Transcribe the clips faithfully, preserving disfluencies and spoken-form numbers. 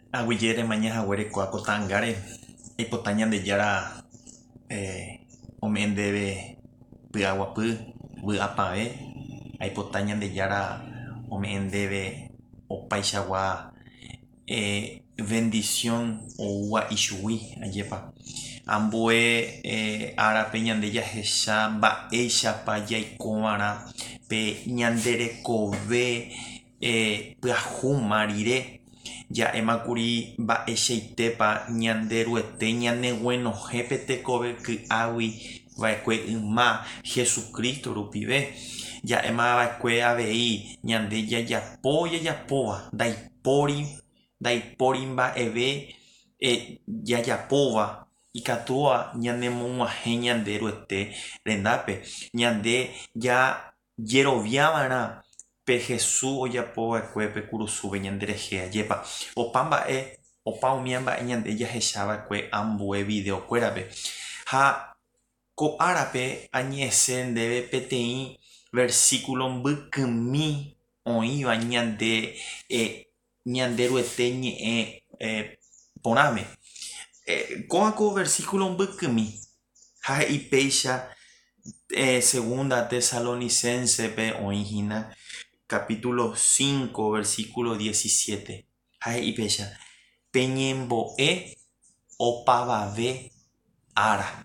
Aguilere mañana agüere coaco tangare. Y potañan de yara eh, omen debe pyagua-py vy'apavẽ. Aipotaña nde jára ome'ẽ ndéve opaichagua eh, bendición oúva ichugui ajépa. Ambue eh, árape ñande jahecha mba'éichapa jaikova'erã pe ñande rekove eh, pyahúma rire ja'émakuri mba'eichaitépa ñande ruete ñaneguenohẽ pe tekove ky'águi va'ekue yma Jesucristo rupive. Ja'émava'ekue avei ñande jajapo jajapóva ndaipóri ndaipóri mba'eve eh, jajapóva ikatúva ñanemog̃uahẽ ñande roete rendápe ñande ja jeroviava'erã pe Jesús ojapova'ekue pe kurusúpe ñande rehe ajépa opa mba'e opa omia mba'e ñande jahechava'ekue ambue videokuérape ha ko árape añe'ẽse ndéve peteĩ versículo mbykymi oĩva ñande eh, ñande roete ñe'ẽ eh, porãme. Eh, kó'ako versículo mbykymi ha he'i péicha eh, segunda Tesalonicensepe oĩhína capítulo cinco versículo diecisiete ha he'i péicha peñembo'e opavave ára.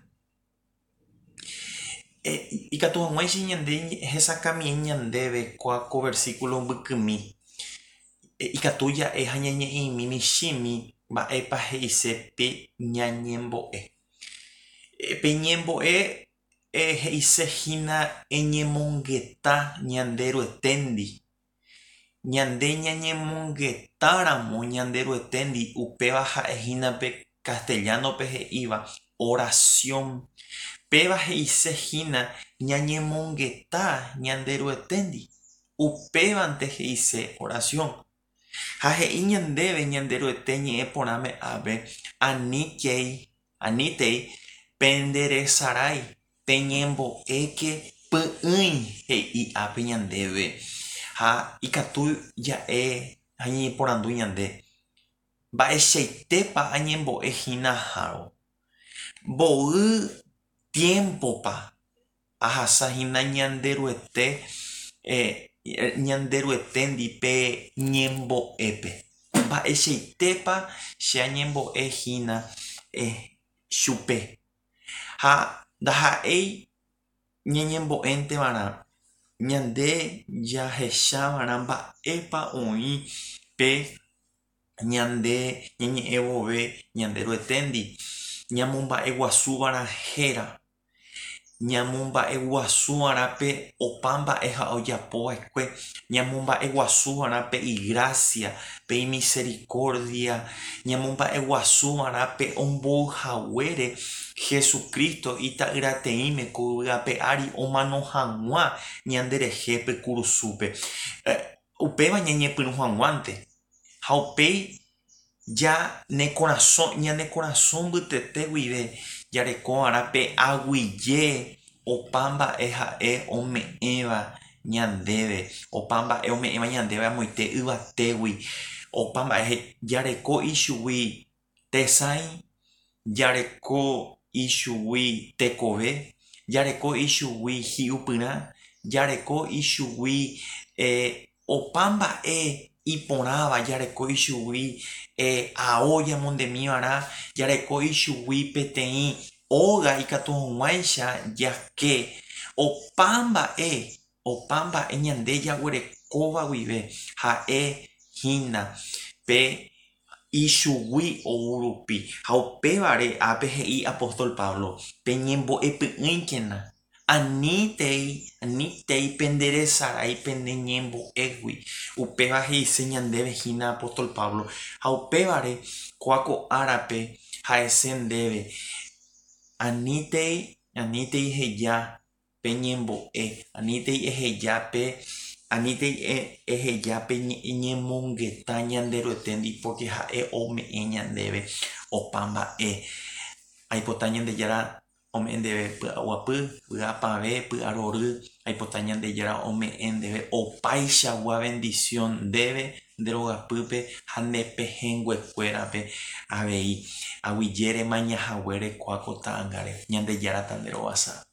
Eh, ikatu hag̃uáicha ñande hesakamiẽ ñandéve ko versículo mbykymi. Eh, ikatu ja'e ha ñañe'ẽmi michĩmi mba'épa he'ise pe ñañembo'e. Eh, peñembo'e eh, he'isehína eñemongeta ñande roeténdi. Ñande ñañemongetáramo ñande roeténdi upéva ha'ehína pe castellanope he'íva oración. Péva he'isehína ñañemongeta ñande roeténdi. Upévante he'ise oración. Ha he'i ñandéve ñande roete ñe'ẽ porãme ápe aníkei, aníntei penderesarái peñembo'éke py'ỹi he'i ápe ñandéve. Ha ikatu ja'e ha ñeporandu ñande mba'eichaitépa añembo'ehína ahárõ. Mbo'y tiempopa ahasahína ñande roete eh, ñande roeténdi pe ñembo'épe. Mba'eichaitépa che añembo'ehína eh, chupe. Ha ndaha'éi ñañembo'éntevarã ñande jahechava'erã mba'épa oĩ pe ñande ñeñe'ẽ vove ñande roeténdi. Ñamomba'eguasúvarã héra. Ñamomba'eguasúvarã pe opa mba'e ha ojapova'ekue. Ñamomba'eguasúvarã pe igracia, pe imisericordia. Ñamomba'eguasúvarã pe omboyhaguére Jesucristo ita'yrateĩme ku vy'ape ári omano hag̃ua ñande rehe pe kurusúpe. Eh, upéva ñañepyrũ hag̃uánte ha upéi ja ne corazón ñane corazón mbytete guive jarekova'erã pe aguyje opa mba'e ha'e ome'ẽva ñandéve opa mba'e ome'ẽva ñandéve amoite yvatégui opa mba'e jareko ichugui tesãi jareko ichugui tekove jareko ichugui hi'upyrã jareko ichugui eh, opa mba'e iporãva jareko ichugui eh, ao ñamondemiva'erã jareko ichugui peteĩ óga ikatu hag̃uáicha jake opa mba'e opa mba'e ñande jaguerekóva guive ha'ehína pe ichugui ou rupi ha upévare ápe he'i apóstol Pablo peñembo'epy'ỹikena aníntei aníntei penderesarái pendeñembo'égui upéva he'ise ñandéve hína apóstol Pablo ha upévare kuáko árape ha'use ndéve aníntei aníntei eheja peñembo'e aníntei eheja pe aníntei eheja pe ñemongeta ñande roeténdi porque ha'e ome'ẽ ñandéve opa mba'e. Aipota ñande jára ome'ẽ ndeve py'aguapy, py'apave, py'arory, aipota Ñandejára ome'ẽ ndéve opaichagua bendición ndéve nde rogapýpe ha nde pehẽnguekuérape avei aguyjére mañahague rekuáko ta'ãngáre Ñandejára nde rovasa.